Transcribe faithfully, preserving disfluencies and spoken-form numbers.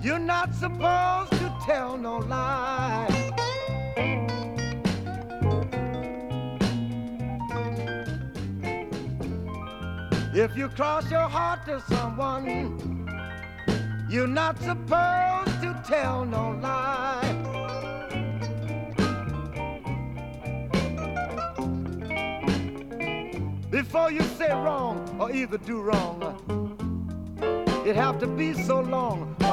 You're not supposed to tell no lie. If you cross your heart to someone, you're not supposed to tell no lie. Before you say wrong or either do wrong, it have to be so long.